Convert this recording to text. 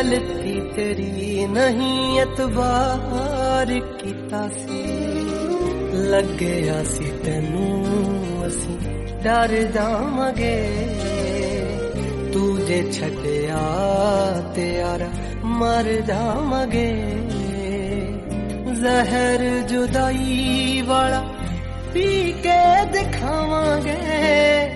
गलती तेरी नहीं एतबार कीता सी लगे आसी तेनू असी डर जावांगे तू जे छड्डिया ते यारा मर जावांगे जहर जुदाई वाला पी के दिखावांगे